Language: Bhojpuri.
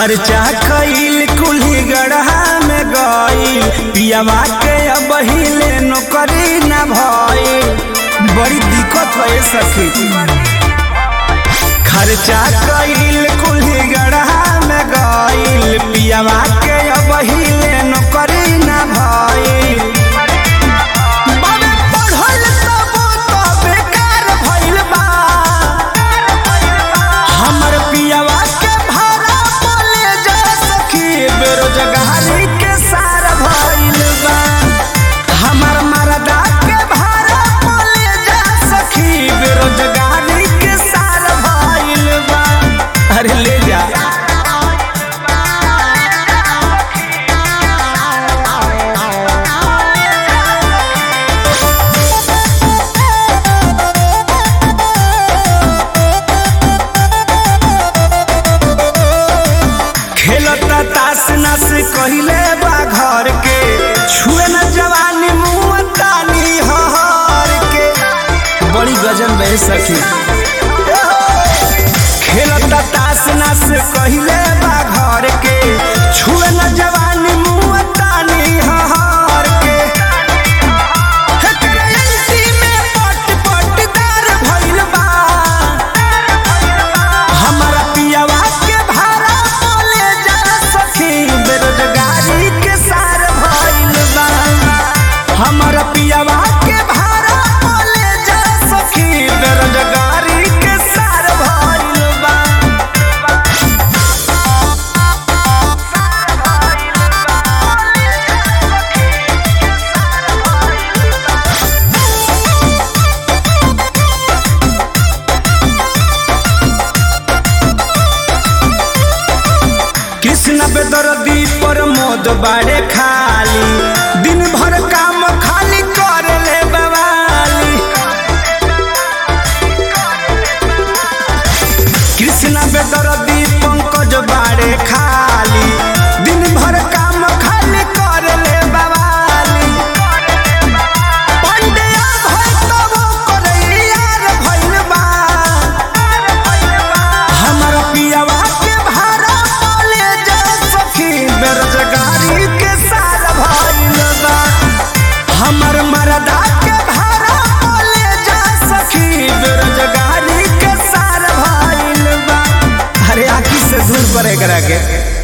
खर्चा कईल कुल्ही गढ़ा में गईल पियावा के अब हिले नौकरी न भइल। बड़ी दिक्कत है सखी। खर्चा कईल कुल्ही गढ़ा में गईल पियावा के अब हिले नौकरी न भइल। बेरोजगारी के सार भइल बा हमर मरदा के भाड़ा बोले जा सखी। बेरोजगारी के सार भइल बा अरे ले जा। खेलता तास नस कहिले बा घर के छुए न जवानी मुँह तानी हर के। बड़ी गजन बह सखी। खेलता तास नस कहिले बा घर के छुए न जवानी मुँह तानी हर के। में पटदार भइल बा हमारा पियावा के भाड़ा बोले जा सखी। बेरोजगारी के सार भइल बा हमारा पियावा के भाड़ा बोले जा सखी। बेरोजगारी के सार भइल बा। कृष्ण बेदर्दी पर मोद बाड़े खाली दिन भर काम खाली कर ले बवाली। कृष्ण बेदर्दी पंकज बाड़े खाली दिन भर काम खाली कर ले बवाली। पंडिया भई तब करैयार भइल बा हमर पियावा के भाड़ा बोले जा सखी। बेरोजगारी के सार भइल बा हमर मरदा के भाड़ा बोले जा सखी। बेरोजगारी के सार भइल बा। अरे आखी से दूर परे करा के।